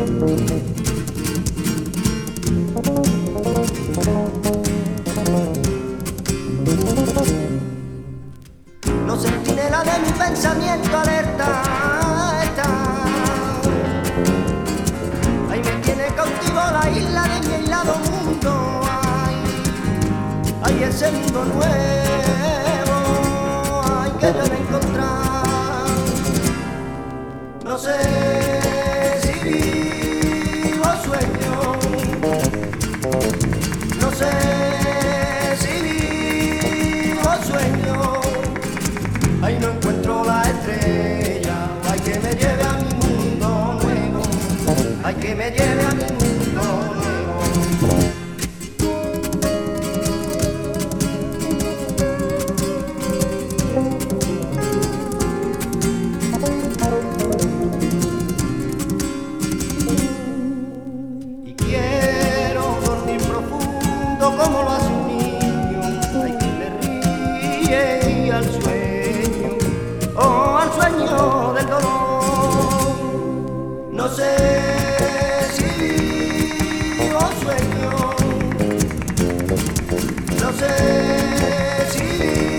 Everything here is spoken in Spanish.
Los centinelas de mi pensamiento alerta está. Ahí me tiene cautivo la isla de mi aislado mundo. Hay ese mundo nuevo, hay que yo he encontrar. No sé si vivo o sueño, no sé si vivo o sueño. Ahí no encuentro la estrella, hay que me lleve a mi mundo nuevo, hay que me lleve a mi mundo nuevo. Como lo hace un niño, hay quien le ríe y al sueño, oh, al sueño del dolor. No sé si vivo sueño, no sé si